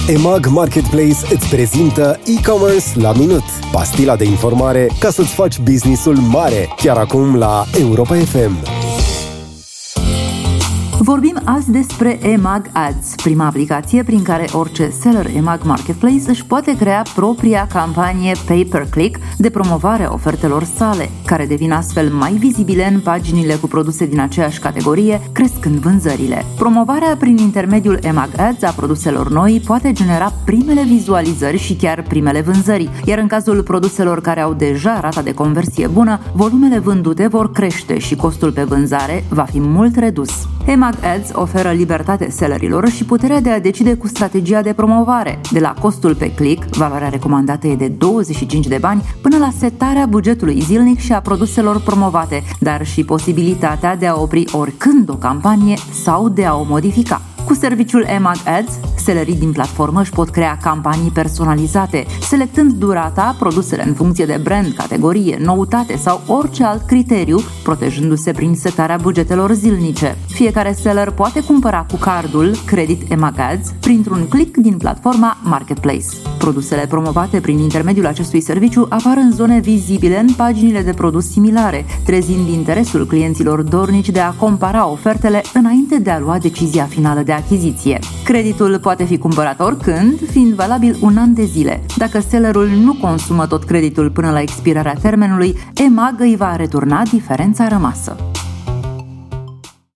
EMAG Marketplace îți prezintă e-commerce la minut. Pastila de informare ca să-ți faci business-ul mare. Chiar acum la Europa FM. Vorbim azi despre EMAG Ads, prima aplicație prin care orice seller EMAG Marketplace își poate crea propria campanie pay-per-click de promovare a ofertelor sale, care devin astfel mai vizibile în paginile cu produse din aceeași categorie, crescând vânzările. Promovarea prin intermediul EMAG Ads a produselor noi poate genera primele vizualizări și chiar primele vânzări, iar în cazul produselor care au deja rata de conversie bună, volumele vândute vor crește și costul pe vânzare va fi mult redus. EMAG Ads oferă libertate sellerilor și puterea de a decide cu strategia de promovare, de la costul pe click, valoarea recomandată e de 25 de bani, până la setarea bugetului zilnic și a produselor promovate, dar și posibilitatea de a opri oricând o campanie sau de a o modifica. Cu serviciul EMAG Ads, sellerii din platformă își pot crea campanii personalizate, selectând durata, produsele în funcție de brand, categorie, noutate sau orice alt criteriu, protejându-se prin setarea bugetelor zilnice. Fiecare seller poate cumpăra cu cardul Credit EMAG Ads printr-un click din platforma Marketplace. Produsele promovate prin intermediul acestui serviciu apar în zone vizibile în paginile de produs similare, trezind interesul clienților dornici de a compara ofertele înainte de a lua decizia finală de achiziție. Creditul poate fi cumpărat oricând, fiind valabil un an de zile. Dacă sellerul nu consumă tot creditul până la expirarea termenului, EMAG îi va returna diferența rămasă.